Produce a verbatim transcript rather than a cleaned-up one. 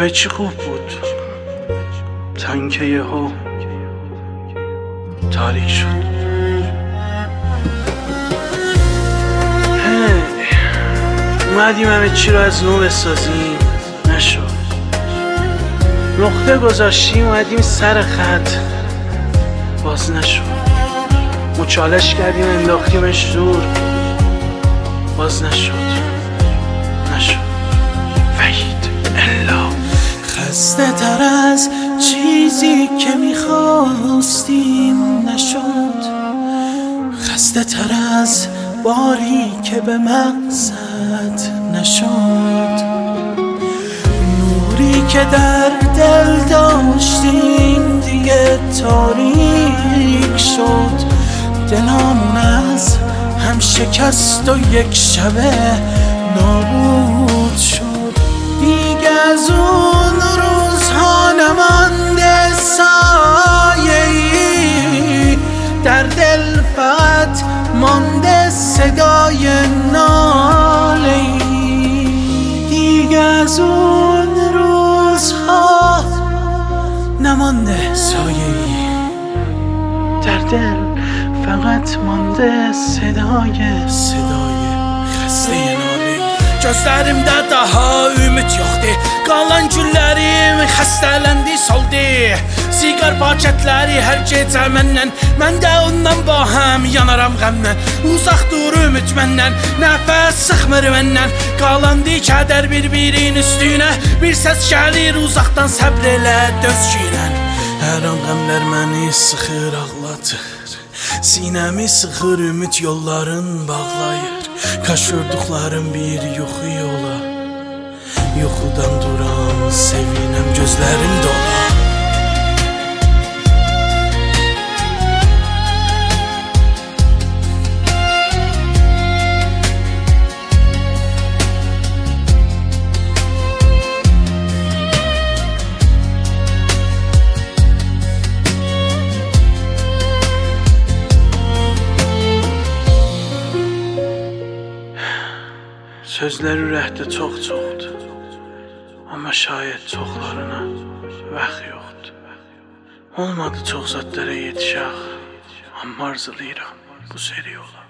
همه چی خوب بود تا اینکه یهو تاریک شد. هی اومدیم همه چی رو از نو بسازیم، نشد. نقطه گذاشتیم اومدیم سر خط، باز نشد. مچالش کردیم انداختیمش دور، باز نشد نشد وحید الا خسته تر از چیزی که میخواستیم نشد، خسته تر از باری که به مقصد نشد. نوری که در دل داشتیم دیگه تاریک شد، دلامون از هم شکست و یک شبه نابود شد. دیگه از اون روزها نمانده سایه‌ای، در دل فقط مانده صدای ناله‌ای. دیگه از اون روزها نمانده سایه‌ای، در دل فقط مانده صدای صدای خسته ناله‌ای. Gözlərimdə daha ümid yoxdur, qalan günlərim xəstələndi soldu. Siqar paketləri hər gecə məndən, mən də ondan bahəm yanaram qəmdən. Uzaq dur ümid məndən, nəfəs sıxmır məndən, qalandı kədər bir-birin üstünə. Bir səs gəlir uzaqdan, səbr elə dözgürən. Hər an qəmlər məni sıxır, ağlatır, sinəmi sıxır, ümid yolların bağlayır. Kaçırdıqlarım bir yuxu yola, yuxudan duran sevinəm gözlərim dola. Sözlər ürəkdə çox çoxdur, amma şayət çoxlarına vaxt yoxdur. Olmadı çox zətlərə yetişək, amma arzulayıram bu seri ola.